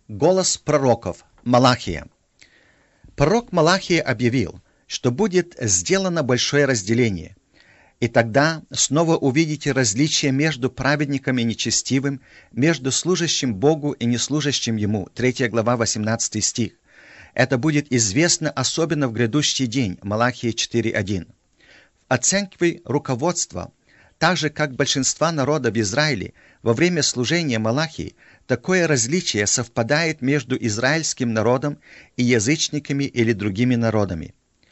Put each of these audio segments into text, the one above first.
Голос пророков. Малахия. Пророк Малахия объявил, что будет сделано большое разделение, и тогда снова увидите различие между праведником и нечестивым, между служащим Богу и неслужащим Ему. 3 глава, 18 стих. Это будет известно особенно в грядущий день. Малахия 4.1. В оценке руководства, так же как большинства народа в Израиле, во время служения Малахии, такое различие совпадает между израильским народом и язычниками или другими народами.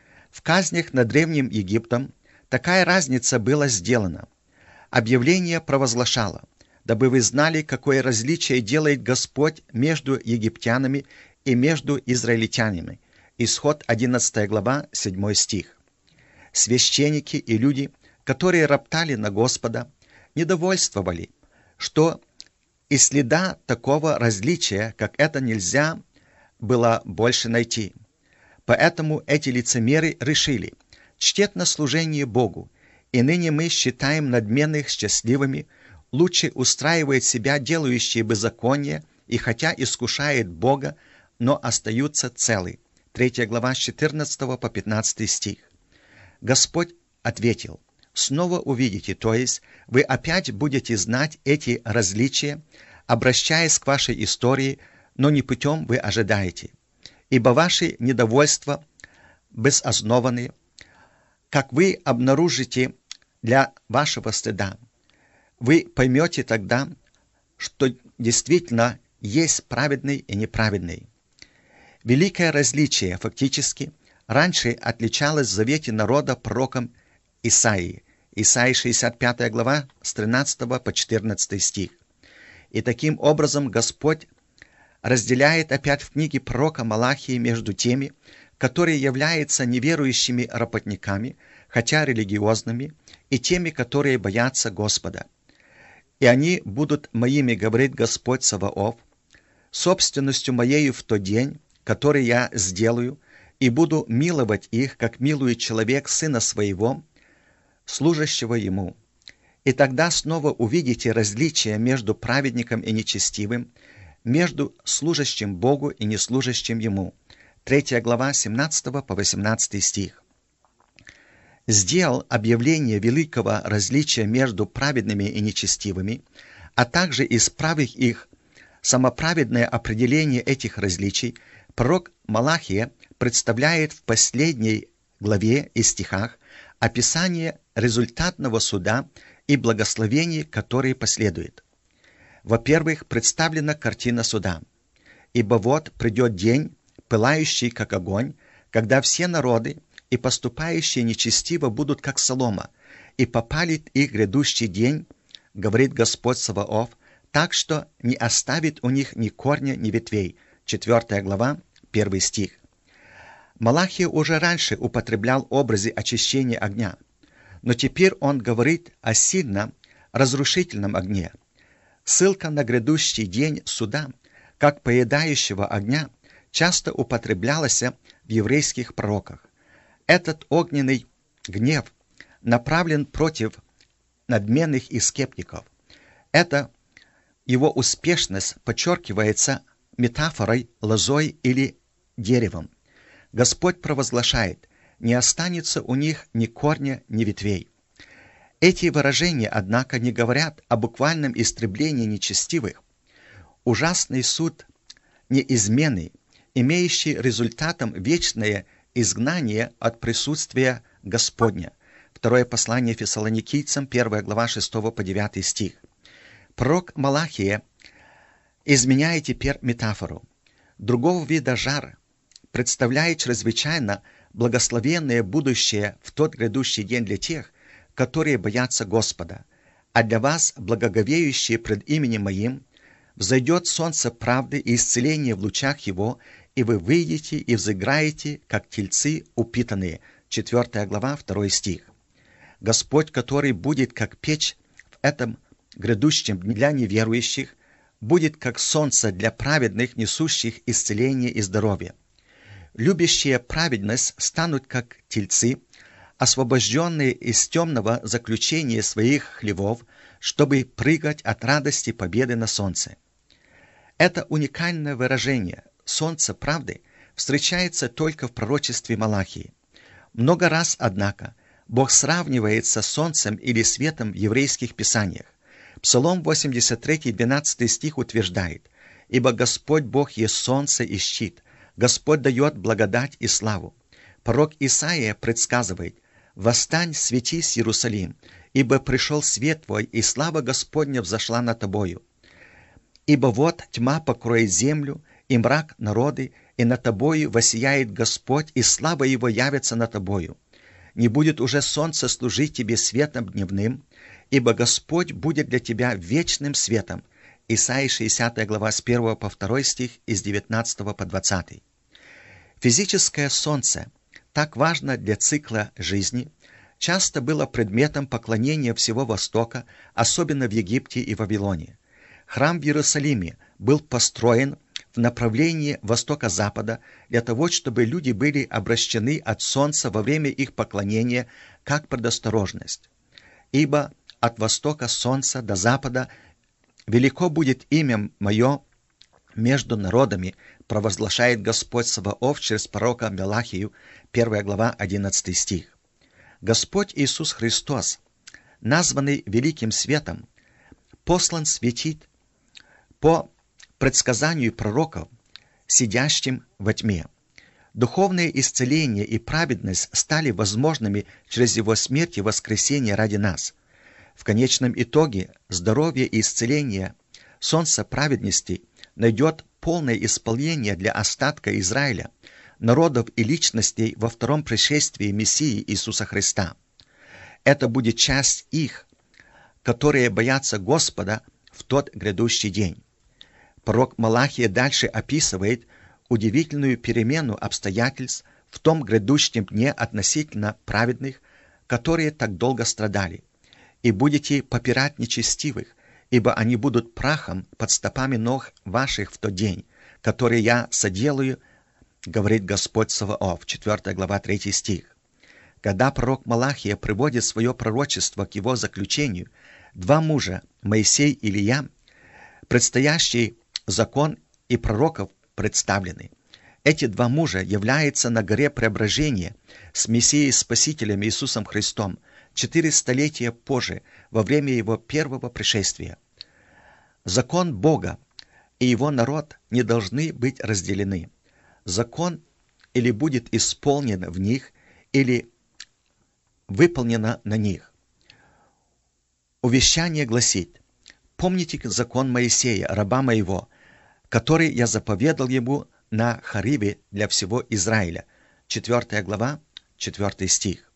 В казнях над Древним Египтом такая разница была сделана. Объявление провозглашало, дабы вы знали, какое различие делает Господь между египтянами и между израильтянами. Исход 11 глава, 7 стих. Священники и люди, которые роптали на Господа, недовольствовали, что и следа такого различия, как это, нельзя было больше найти. Поэтому эти лицемеры решили: чтетно служение Богу, и ныне мы считаем надменных счастливыми, лучше устраивает себя делающие беззаконие, и хотя искушает Бога, но остаются целы. 3 глава с 14 по 15 стих. Господь ответил: снова увидите, то есть вы опять будете знать эти различия, обращаясь к вашей истории, но не путем вы ожидаете. Ибо ваши недовольства безоснованы, как вы обнаружите для вашего стыда. Вы поймете тогда, что действительно есть праведный и неправедный. Великое различие фактически раньше отличалось в завете народа пророком Исаии. Исаии 65 глава с 13 по 14 стих. И таким образом Господь разделяет опять в книге пророка Малахии между теми, которые являются неверующими работниками, хотя религиозными, и теми, которые боятся Господа. И они будут моими, говорит Господь Саваоф, собственностью моею в тот день, который я сделаю, и буду миловать их, как милует человек сына своего, служащего ему. И тогда снова увидите различие между праведником и нечестивым, между служащим Богу и неслужащим Ему. 3 глава 17 по 18 стих. Сделал объявление великого различия между праведными и нечестивыми, а также исправив их самоправедное определение этих различий, пророк Малахия представляет в последней главе и стихах описание результатного суда и благословений, которые последуют. Во-первых, представлена картина суда. «Ибо вот придет день, пылающий как огонь, когда все народы и поступающие нечестиво будут как солома, и попалит их грядущий день, говорит Господь Саваоф, так что не оставит у них ни корня, ни ветвей». 4 глава, 1 стих. Малахия уже раньше употреблял образы очищения огня, но теперь он говорит о сильном разрушительном огне. Ссылка на грядущий день суда, как поедающего огня, часто употреблялась в еврейских пророках. Этот огненный гнев направлен против надменных и скептиков. Эта его успешность подчеркивается метафорой лозой или деревом. Господь провозглашает: не останется у них ни корня, ни ветвей. Эти выражения, однако, не говорят о буквальном истреблении нечестивых. Ужасный суд неизменный, имеющий результатом вечное изгнание от присутствия Господня. Второе послание Фессалоникийцам, 1 глава 6 по 9 стих. Пророк Малахия изменяет теперь метафору. Другого вида жар представляет чрезвычайно благословенное будущее в тот грядущий день для тех, которые боятся Господа. А для вас, благоговеющие пред именем Моим, взойдет солнце правды и исцеления в лучах Его, и вы выйдете и взыграете, как тельцы упитанные. 4 глава, 2 стих. Господь, который будет как печь в этом грядущем дне для неверующих, будет как солнце для праведных, несущих исцеление и здоровье. Любящие праведность станут как тельцы, освобожденные из темного заключения своих хлевов, чтобы прыгать от радости победы на солнце. Это уникальное выражение «солнце правды» встречается только в пророчестве Малахии. Много раз, однако, Бог сравнивается с солнцем или светом в еврейских писаниях. Псалом 83, 12 стих утверждает: «Ибо Господь Бог есть солнце и щит, Господь дает благодать и славу». Пророк Исаия предсказывает: «Восстань, светись, Иерусалим, ибо пришел свет твой, и слава Господня взошла над тобою. Ибо вот тьма покроет землю, и мрак народы, и над тобою воссияет Господь, и слава Его явится над тобою. Не будет уже солнце служить тебе светом дневным, ибо Господь будет для тебя вечным светом». Исайя 60 глава с 1 по 2 стих и с 19 по 20. Физическое солнце, так важно для цикла жизни, часто было предметом поклонения всего Востока, особенно в Египте и Вавилоне. Храм в Иерусалиме был построен в направлении востока-запада для того, чтобы люди были обращены от солнца во время их поклонения как предосторожность. «Ибо от востока солнца до запада велико будет имя мое между народами, провозглашает Господь Саваоф через пророка Малахию, 1 глава, 11 стих». Господь Иисус Христос, названный Великим Светом, послан светить по предсказанию пророков, сидящим во тьме. Духовное исцеление и праведность стали возможными через Его смерть и воскресение ради нас. В конечном итоге здоровье и исцеление солнца праведности найдет полное исполнение для остатка Израиля, народов и личностей во втором пришествии Мессии Иисуса Христа. Это будет часть их, которые боятся Господа в тот грядущий день. Пророк Малахия дальше описывает удивительную перемену обстоятельств в том грядущем дне относительно праведных, которые так долго страдали. «И будете попирать нечестивых, ибо они будут прахом под стопами ног ваших в тот день, который я соделаю, говорит Господь Саваоф». 4 глава, 3 стих. Когда пророк Малахия приводит свое пророчество к его заключению, два мужа, Моисей и Илия, предстоящий закон и пророков, представлены. Эти два мужа являются на горе Преображения с Мессией Спасителем Иисусом Христом 4 столетия позже, во время Его первого пришествия. Закон Бога и Его народ не должны быть разделены. Закон или будет исполнен в них, или выполнено на них. Увещание гласит: «Помните закон Моисея, раба моего, который я заповедал ему на Хорибе для всего Израиля». 4 глава, 4 стих.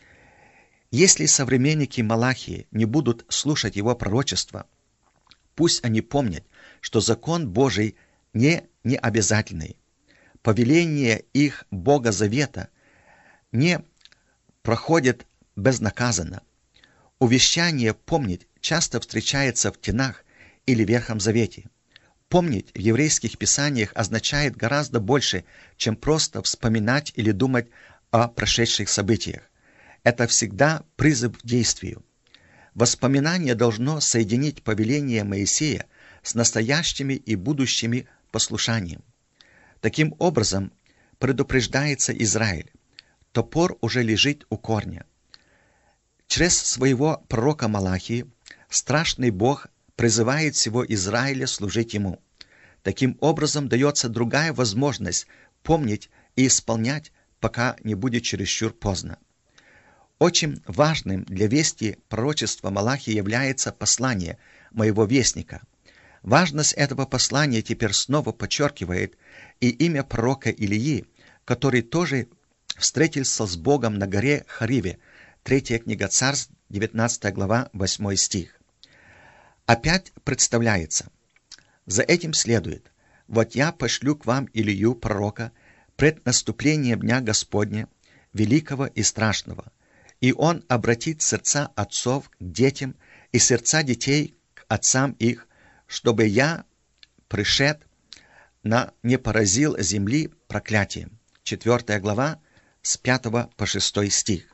Если современники Малахии не будут слушать его пророчества, пусть они помнят, что закон Божий не обязательный. Повеление их Бога Завета не проходит безнаказанно. Увещание помнить часто встречается в тенах или Ветхом Завете. Помнить в еврейских писаниях означает гораздо больше, чем просто вспоминать или думать о прошедших событиях. Это всегда призыв к действию. Воспоминание должно соединить повеление Моисея с настоящими и будущими послушанием. Таким образом, предупреждается Израиль: топор уже лежит у корня. Через своего пророка Малахии страшный Бог призывает всего Израиля служить Ему. Таким образом дается другая возможность помнить и исполнять, пока не будет чересчур поздно. Очень важным для вести пророчества Малахии является послание моего вестника. Важность этого послания теперь снова подчеркивает и имя пророка Илии, который тоже встретился с Богом на горе Хориве. 3 книга Царств, 19 глава, 8 стих. Опять представляется: «За этим следует: вот я пошлю к вам Илию, пророка, пред наступлением дня Господня, великого и страшного, и он обратит сердца отцов к детям и сердца детей к отцам их, чтобы я, пришед, не поразил земли проклятием». 4 глава, с 5 по 6 стих.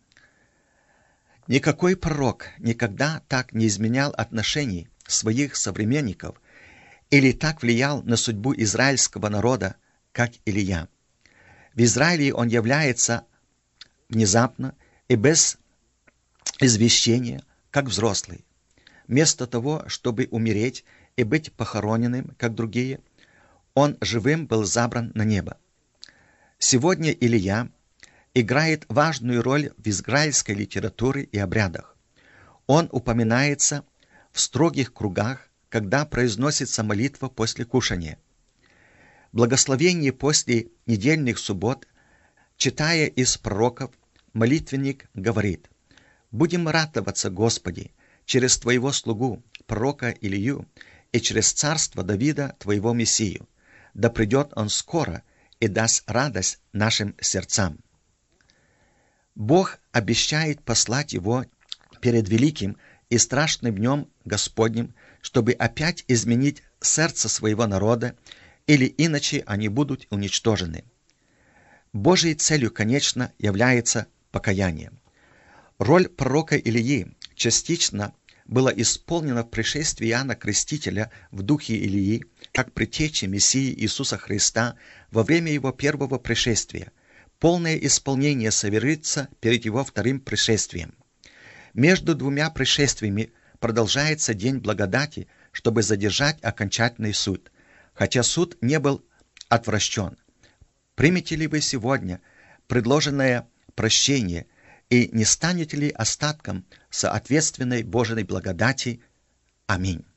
Никакой пророк никогда так не изменял отношений своих современников или так влиял на судьбу израильского народа, как Илия. В Израиле он является внезапно и без извещения, как взрослый. Вместо того, чтобы умереть и быть похороненным, как другие, он живым был забран на небо. Сегодня Илия играет важную роль в израильской литературе и обрядах. Он упоминается в строгих кругах, когда произносится молитва после кушания. Благословение после недельных суббот, читая из пророков, молитвенник говорит: «Будем радоваться, Господи, через Твоего слугу, пророка Илию, и через царство Давида, Твоего Мессию. Да придет он скоро и даст радость нашим сердцам». Бог обещает послать его перед великим и страшным днем Господним, чтобы опять изменить сердце своего народа, или иначе они будут уничтожены. Божьей целью, конечно, является покаяние. Роль пророка Илии частично была исполнена в пришествии Иоанна Крестителя в духе Илии, как предтечи Мессии Иисуса Христа во время его первого пришествия. Полное исполнение совершится перед его вторым пришествием. Между двумя пришествиями продолжается день благодати, чтобы задержать окончательный суд, хотя суд не был отвращен. Примете ли вы сегодня предложенное прощение и не станете ли остатком соответственной Божьей благодати? Аминь.